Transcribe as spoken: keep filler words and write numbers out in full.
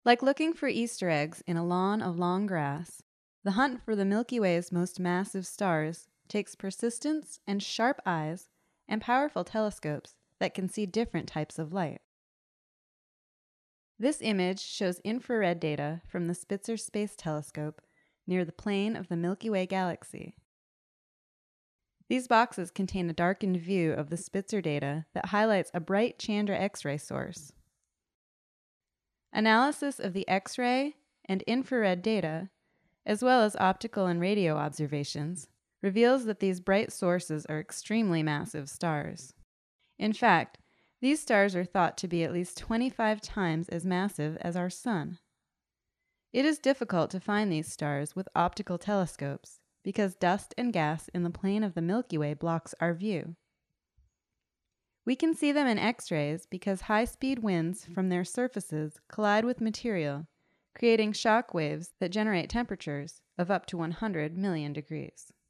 Like looking for Easter eggs in a lawn of long grass, the hunt for the Milky Way's most massive stars takes persistence and sharp eyes and powerful telescopes that can see different types of light. This image shows infrared data from the Spitzer Space Telescope near the plane of the Milky Way galaxy. These boxes contain a darkened view of the Spitzer data that highlights a bright Chandra X-ray source. Analysis of the X-ray and infrared data, as well as optical and radio observations, reveals that these bright sources are extremely massive stars. In fact, these stars are thought to be at least twenty-five times as massive as our Sun. It is difficult to find these stars with optical telescopes because dust and gas in the plane of the Milky Way blocks our view. We can see them in X-rays because high-speed winds from their surfaces collide with material, creating shock waves that generate temperatures of up to one hundred million degrees.